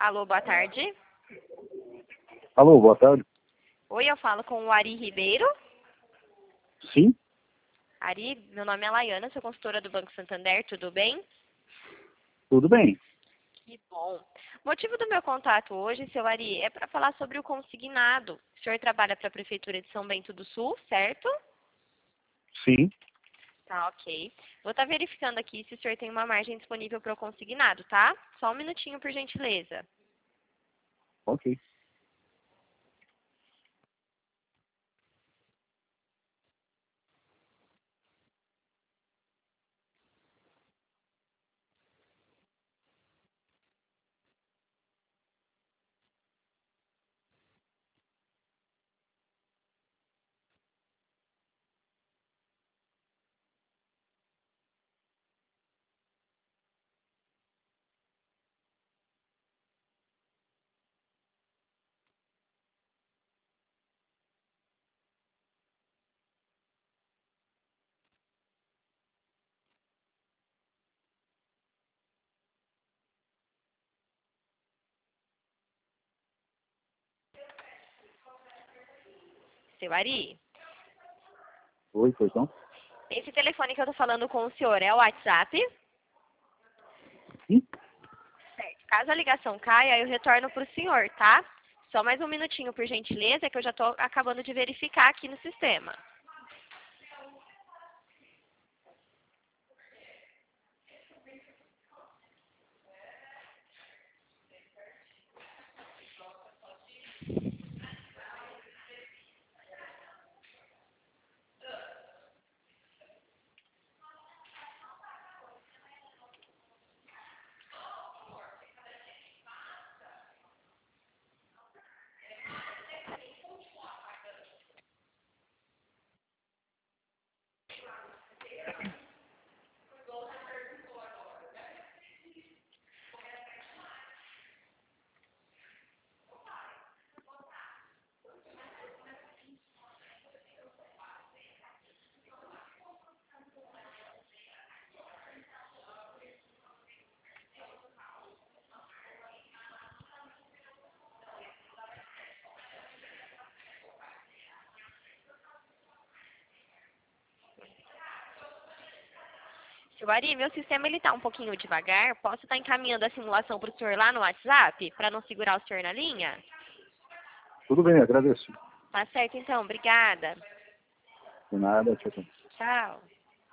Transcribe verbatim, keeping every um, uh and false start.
Alô, boa tarde. Alô, boa tarde. Oi, eu falo com o Ari Ribeiro. Sim, Ari, meu nome é Laiana, sou consultora do Banco Santander, tudo bem? tudo bem. Que bom. O motivo do meu contato hoje, seu Ari, é para falar sobre o consignado. O senhor trabalha para a Prefeitura de São Bento do Sul, certo? Sim, Tá, ok. Vou estar verificando aqui se o senhor tem uma margem disponível para o consignado, tá? Só um minutinho, por gentileza. ok. Seu Ari, Oi, foi então? esse telefone que eu tô falando com o senhor é o WhatsApp? Sim, Certo. Caso a ligação caia, eu retorno para o senhor, tá? Só mais um minutinho, por gentileza, que eu já estou acabando de verificar aqui no sistema. Seu Ari, meu sistema ele tá um pouquinho devagar. Posso estar encaminhando a simulação para o senhor lá no WhatsApp, para não segurar o senhor na linha? tudo bem, agradeço. Tá certo, então. Obrigada. De nada, tchau, tchau. Tchau.